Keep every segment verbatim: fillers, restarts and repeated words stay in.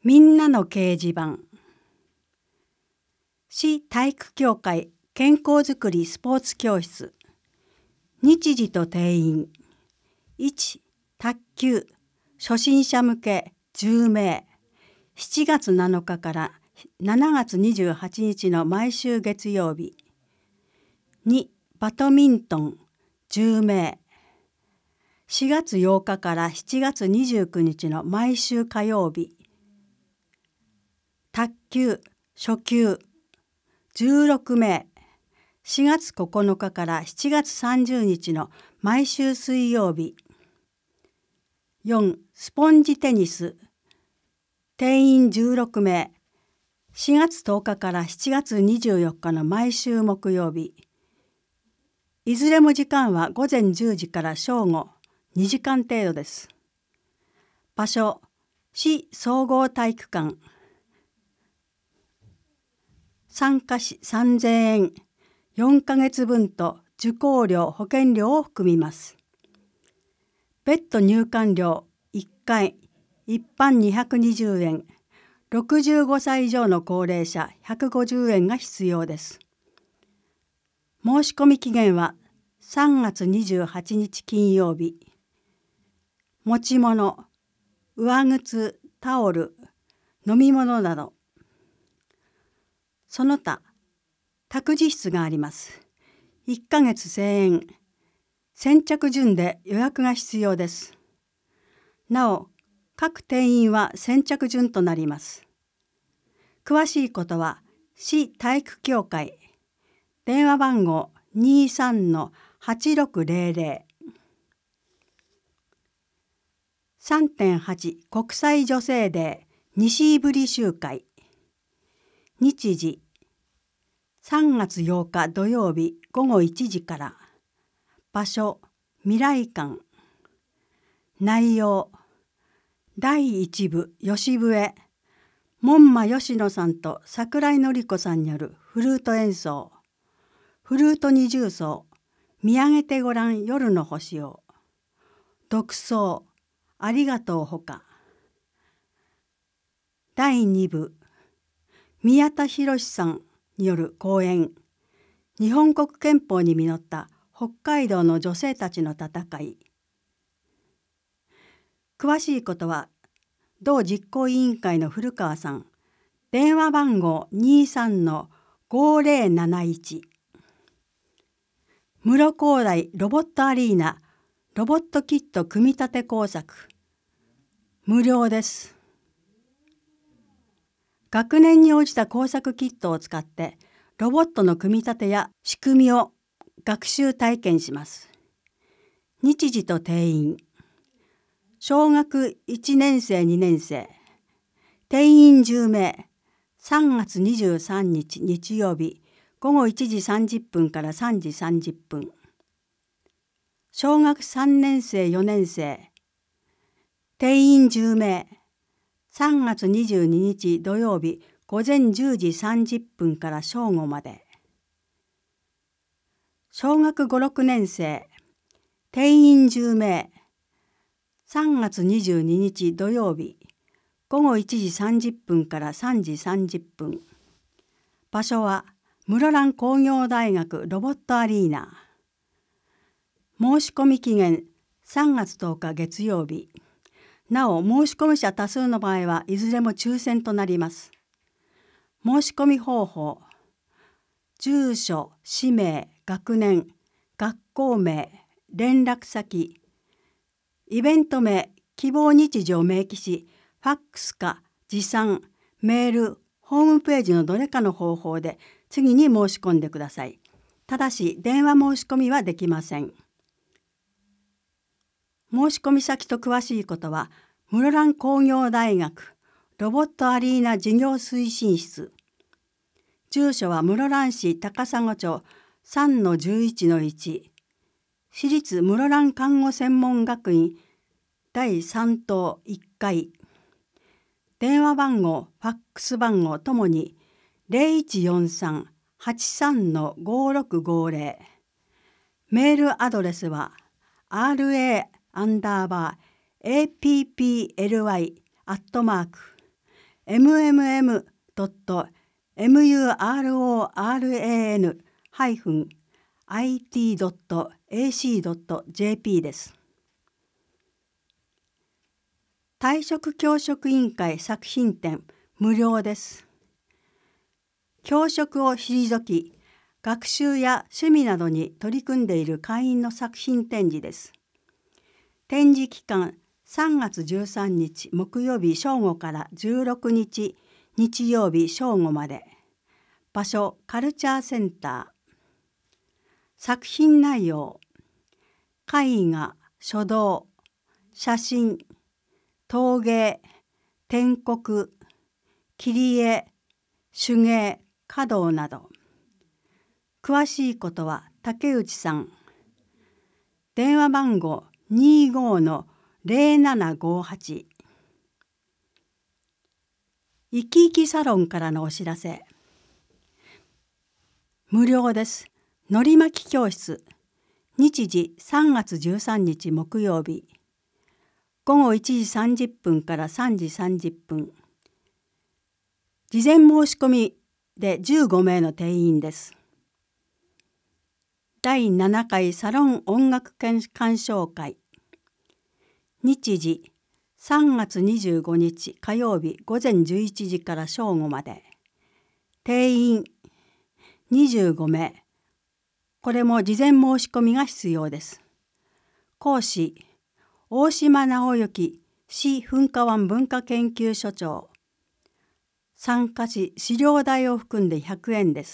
みんなの掲示板。市体育協会健康づくりスポーツ教室。日時と定員。いち、卓球初心者向けじゅうめい。しちがつなのかからしちがつにじゅうはちにちの毎週月曜日。に、バドミントンじゅうめい。しがつようかからしちがつにじゅうくにちの毎週火曜日。卓球初級じゅうろくめい。しがつここのかからしちがつさんじゅうにちの毎週水曜日。よん、スポンジテニス定員じゅうろくめい。しがつとおかからしちがつにじゅうよっかの毎週木曜日。いずれも時間はごぜんじゅうじから正午にじかん程度です。場所、市総合体育館。参加費さんぜんえん、よんかげつぶんと受講料保険料を含みます。別途入館料いっかい、一般にひゃくにじゅうえん、ろくじゅうごさい以上の高齢者ひゃくごじゅうえんが必要です。申し込み期限はさんがつにじゅうはちにち金曜日。持ち物、上靴、タオル、飲み物など。その他、託児室があります。いっかげつせんえん。先着順で予約が必要です。なお、各定員は先着順となります。詳しいことは、市体育協会、電話番号 にじゅうさんのはちろくぜろぜろ。さんてんはち 国際女性デー西振り集会。日時、さんがつようか土曜日ごごいちじから。場所、未来館。内容、だいいち部吉笛、門馬吉野さんと桜井紀子さんによるフルート演奏。フルート二重奏、見上げてごらん夜の星を。独奏、ありがとうほか。だいに部、宮田博さんによる講演。日本国憲法に実った北海道の女性たちの戦い。詳しいことは、同実行委員会の古川さん、電話番号 にじゅうさんのごぜろなないち。室高台ロボットアリーナ、ロボットキット組み立て工作。無料です。学年に応じた工作キットを使って、ロボットの組み立てや仕組みを学習体験します。日時と定員。小学いちねんせいにねんせい。定員じゅうめい。さんがつにじゅうさんにち日曜日、ごごいちじさんじゅっぷんからさんじさんじゅっぷん。小学さんねんせいよねんせい。定員じゅうめい。さんがつにじゅうににち土曜日、ごぜんじゅうじさんじゅっぷんから正午まで。小学ご、ろくねんせい。定員じゅうめい。さんがつにじゅうににち土曜日、ごごいちじさんじゅっぷんからさんじさんじゅっぷん。場所は室蘭工業大学ロボットアリーナ。申し込み期限さんがつとおか月曜日。なお申し込み者多数の場合はいずれも抽選となります。申し込み方法、住所、氏名、学年、学校名、連絡先、イベント名、希望日時を明記し、ファックスか持参、メール、ホームページのどれかの方法で次に申し込んでください。ただし電話申し込みはできません。申し込み先と詳しいことは、室蘭工業大学ロボットアリーナ事業推進室。住所は室蘭市高砂町 さんのじゅういちのいち。私立室蘭看護専門学院だいさん棟いっかい。電話番号、ファックス番号ともに ゼロいちよんさん はちさんのごろくごぜろ。メールアドレスは アールエー アンダーバー エーピーピーエルワイ アットマークエムエムエムドットムヨーラン ハイフン アイティー ドット エーシー ドット ジェーピー です。退職教職委員会作品展無料です。教職を退き、学習や趣味などに取り組んでいる会員の作品展示です。展示期間さんがつじゅうさんにち木曜日正午からじゅうろくにち日曜日正午まで。場所カルチャーセンター。作品内容絵画、書道、写真、陶芸、篆刻、切り絵、手芸、華道など。詳しいことは竹内さん。電話番号 にじゅうご の ゼロななごはち。いきいきサロンからのお知らせ。無料です。のり巻き教室。日時さんがつじゅうさんにち木曜日。ごごいちじさんじゅっぷんからさんじさんじゅっぷん。事前申し込みでじゅうごめいの定員です。だいななかいサロン音楽鑑賞会。日時さんがつにじゅうごにち火曜日ごぜんじゅういちじから正午まで。定員にじゅうごめい。これも事前申し込みが必要です。講師大島直之市噴火湾文化研究所長。参加し資料代を含んでひゃくえんです。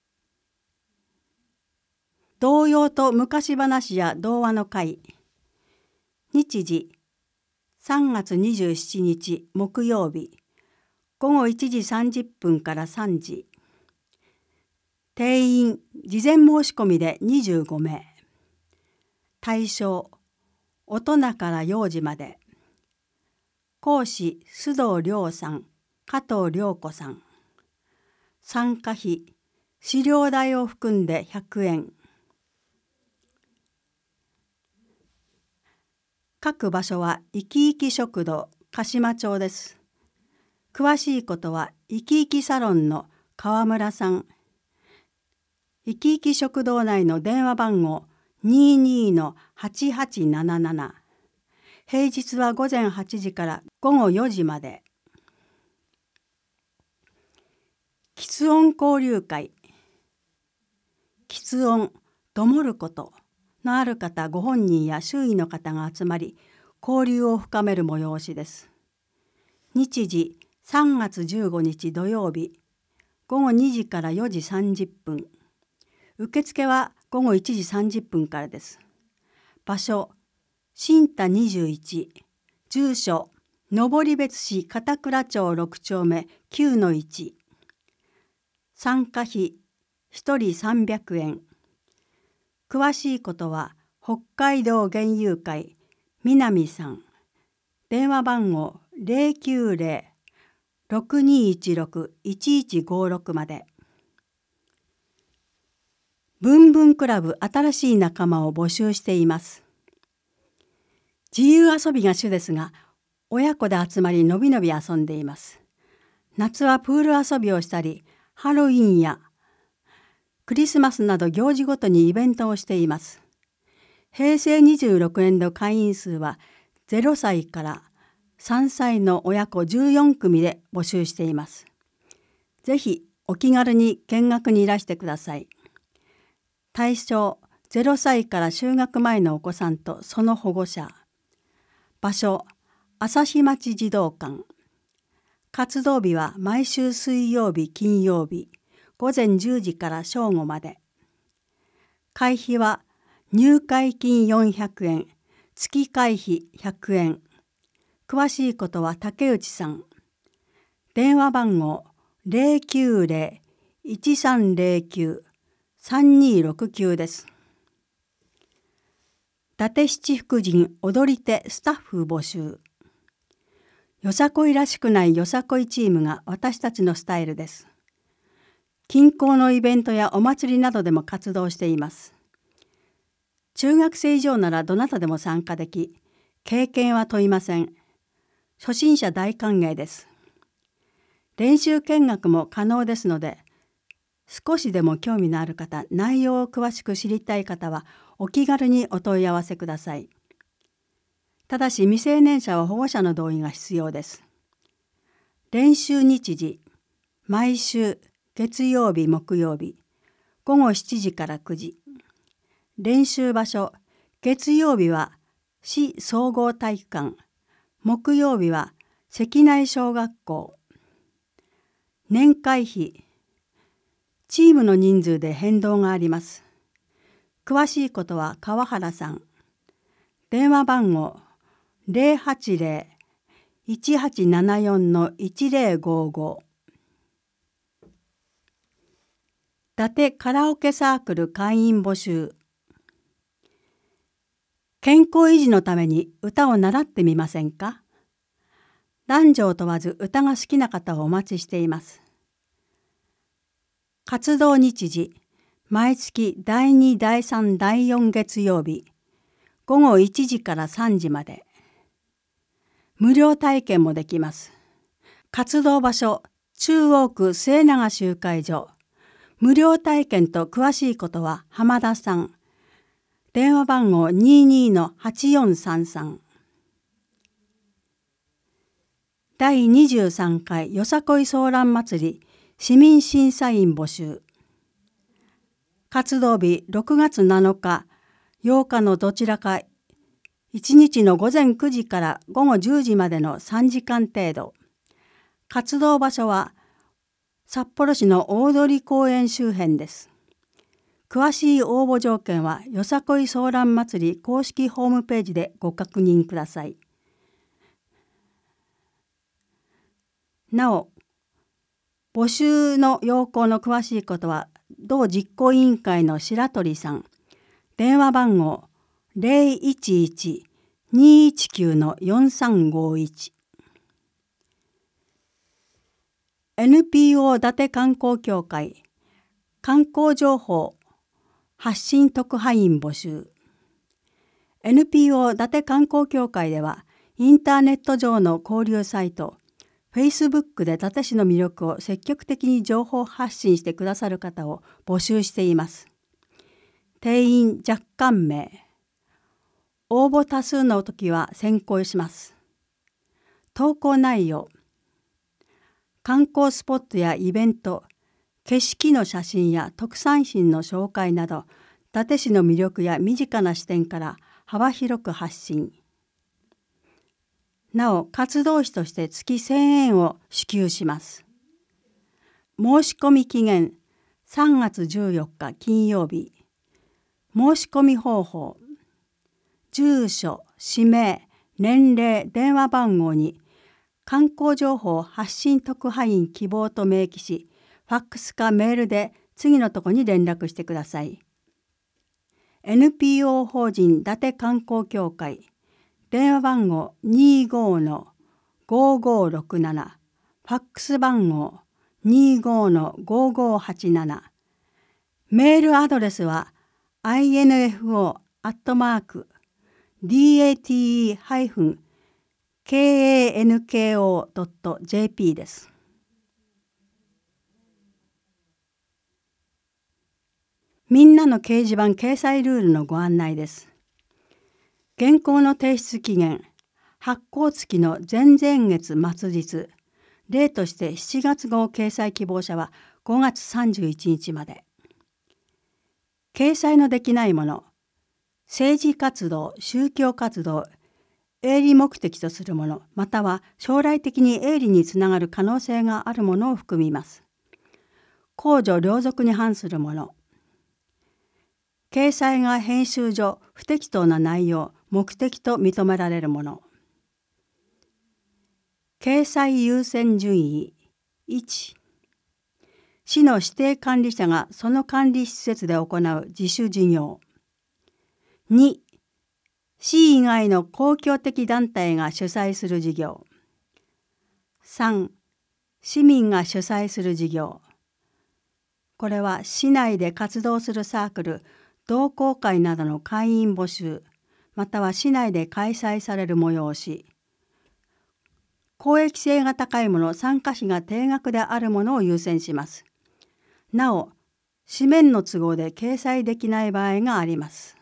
童謡と昔話や童話の会。日時さんがつにじゅうしちにち木曜日ごごいちじさんじゅっぷんからさんじ。定員事前申し込みでにじゅうごめい。対象大人から幼児まで。講師須藤亮さん、加藤亮子さん。参加費資料代を含んでひゃくえん。各場所はいきいき食堂鹿島町です。詳しいことはいきいきサロンの川村さん。いきいき食堂内の電話番号 にじゅうに の はちはちなななな。平日はごぜんはちじからごごよじまで。喫音交流会。喫音、どもることのある方ご本人や周囲の方が集まり、交流を深める催しです。日時さんがつじゅうごにち土曜日、ごごにじからよじさんじゅっぷん。受付はごごいちじさんじゅっぷんからです。場所、新田にじゅういち。住所、登別市片倉町ろくちょうめ きゅうのいち。参加費ひとりさんびゃくえん。詳しいことは北海道園遊会南さん。電話番号 ゼロきゅうゼロ ろくにいちろく いちいちごろく まで。ブンブンクラブ新しい仲間を募集しています。自由遊びが主ですが、親子で集まりのびのび遊んでいます。夏はプール遊びをしたり、ハロウィンやクリスマスなど行事ごとにイベントをしています。へいせいにじゅうろくねん度会員数はゼロさいからさんさいの親子じゅうよんくみで募集しています。ぜひお気軽に見学にいらしてください。対象ゼロさいから就学前のお子さんとその保護者。場所朝日町児童館。活動日は毎週水曜日金曜日ごぜんじゅうじから正午まで。会費は入会金よんひゃくえん、月会費ひゃくえん。詳しいことは竹内さん。電話番号 ゼロきゅうゼロ いちさんゼロきゅう さんにろくきゅう です。伊達七福神踊り手スタッフ募集。よさこいらしくないよさこいチームが私たちのスタイルです。近郊のイベントやお祭りなどでも活動しています。中学生以上ならどなたでも参加でき、経験は問いません。初心者大歓迎です。 練習見学も可能ですので、少しでも興味のある方、内容を詳しく知りたい方はお気軽にお問い合わせください。ただし未成年者は保護者の同意が必要です。練習日時、毎週月曜日木曜日ごごしちじからくじ。練習場所、月曜日は市総合体育館、木曜日は関内小学校。年会費、チームの人数で変動があります。詳しいことは川原さん。電話番号 ゼロはちゼロ いちはちななよん いちゼロごご。伊達カラオケサークル会員募集。健康維持のために歌を習ってみませんか？男女を問わず歌が好きな方をお待ちしています。活動日時、毎月だいに、だいさん、だいよん月曜日、ごごいちじからさんじまで。無料体験もできます。活動場所、中央区末永集会所。無料体験と詳しいことは浜田さん。電話番号 にじゅうにのはちよんさんさん。だいにじゅうさんかいよさこいソーラン祭り市民審査員募集。活動日ろくがつなのか、ようかのどちらかいちにちのごぜんくじからごごじゅうじまでのさんじかん程度。活動場所は札幌市の大通公園周辺です。詳しい応募条件はよさこいソーラン祭り公式ホームページでご確認ください。なお、募集の要項の詳しいことは同実行委員会の白鳥さん。電話番号 ゼロいちいち にいちきゅうのよんさんごいち。エヌピーオー 伊達観光協会観光情報発信特派員募集。エヌピーオー 伊達観光協会ではインターネット上の交流サイト Facebook で伊達市の魅力を積極的に情報発信してくださる方を募集しています。定員若干名。応募多数の時は選考します。投稿内容。観光スポットやイベント、景色の写真や特産品の紹介など、伊達市の魅力や身近な視点から幅広く発信。なお、活動費として月せんえんを支給します。申し込み期限さんがつじゅうよっか金曜日。申し込み方法。住所、氏名、年齢、電話番号に観光情報発信特派員希望と明記し、ファックスかメールで次のとこに連絡してください。エヌピーオー 法人伊達観光協会電話番号 にじゅうごのごごろくなな ファックス番号 にじゅうごのごごはちなな メールアドレスは アイエヌエフオー アットマーク ディーエーティーイー ケーエーエヌケーオー ドット ジェーピー です。みんなの掲示板掲載ルールのご案内です。原稿の提出期限、発行月の前々月末日、例としてしちがつ号掲載希望者はごがつさんじゅういちにちまで。掲載のできないもの、政治活動、宗教活動、営利目的とするもの、または将来的に営利につながる可能性があるものを含みます。公序良俗に反するもの。掲載が編集上不適当な内容、目的と認められるもの。掲載優先順位いち。市の指定管理者がその管理施設で行う自主事業。に、市以外の公共的団体が主催する事業。さん、市民が主催する事業。これは市内で活動するサークル、同好会などの会員募集、または市内で開催される催し。 公益性が高いもの、参加費が定額であるものを優先します。なお、紙面の都合で掲載できない場合があります。